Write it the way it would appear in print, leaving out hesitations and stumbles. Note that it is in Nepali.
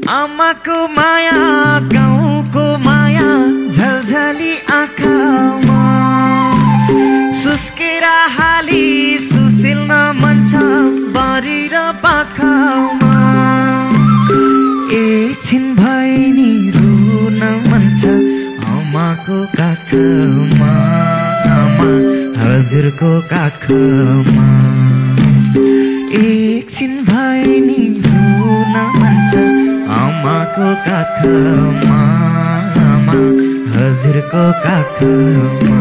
आमाको माया गाउँको माया झलझली आँखामा सुस्केरा हाली सुसिल्न मन छ बारी र पाखामा एकछिन भए नि रुन मन छ आमाको काखमा आमा हजुरको काखमा एकछिन भए नि रुन मन छ आमाको काखमा आमा हजुरको काखमा